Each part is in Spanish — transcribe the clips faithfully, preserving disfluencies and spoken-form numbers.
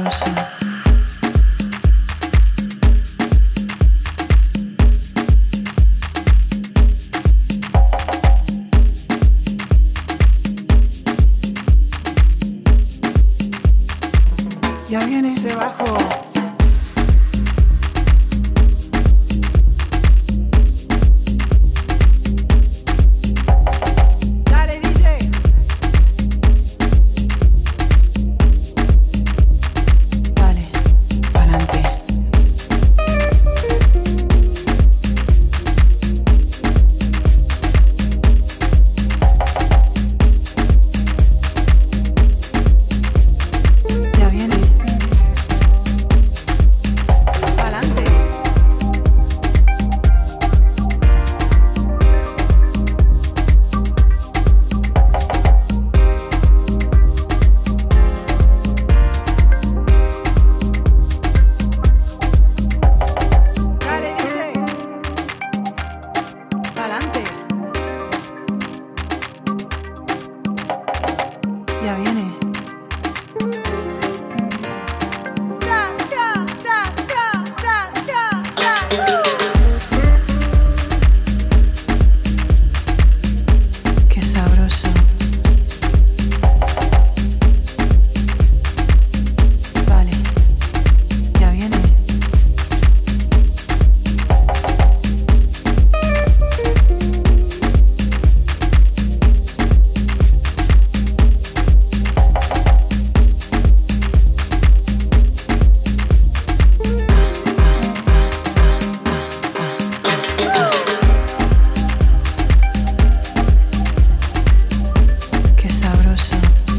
sabroso. Ya viene ese bajo. Dale, D J. Dale, pa'lante. Ya viene. Pa'lante. Dale, D J. Pa'lante. Ya viene. Tra, tra, tra, tra, tra, tra, tra. Qué sabroso. Vale. Ya viene. Qué sabroso.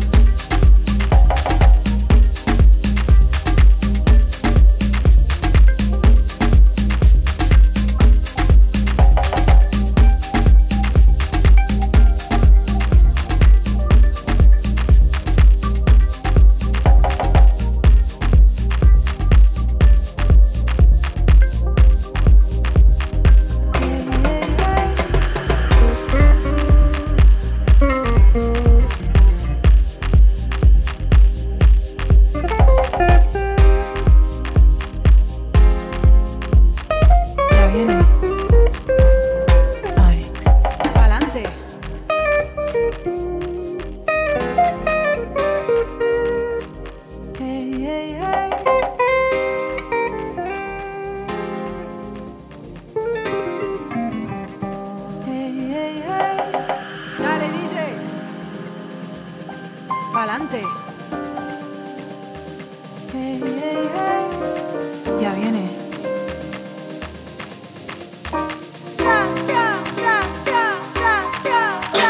Ya viene. Ay, Pa'lante. Hey, hey, hey. Hey, hey, hey. Dale, D J. Pa'lante. Hey, hey, hey. ya viene. Tra, tra, tra, tra, tra, tra, tra.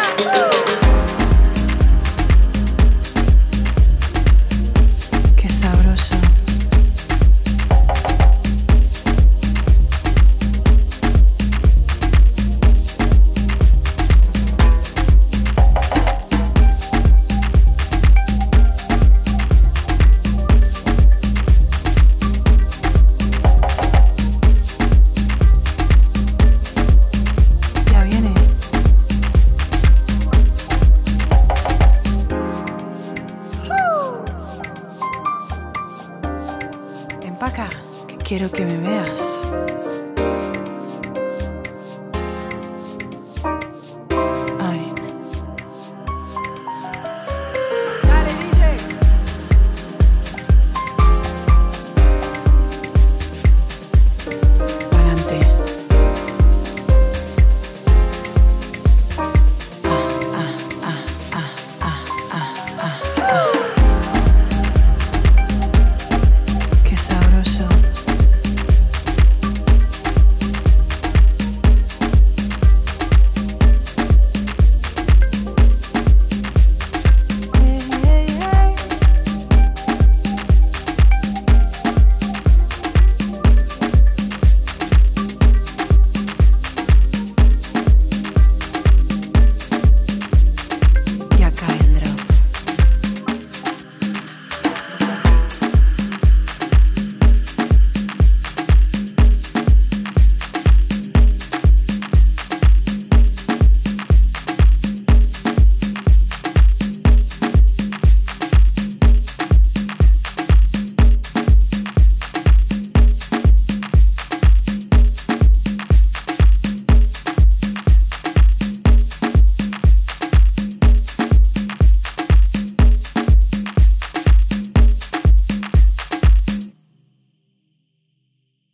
Qué sabroso. Ya viene. Empaca, que quiero que me veas.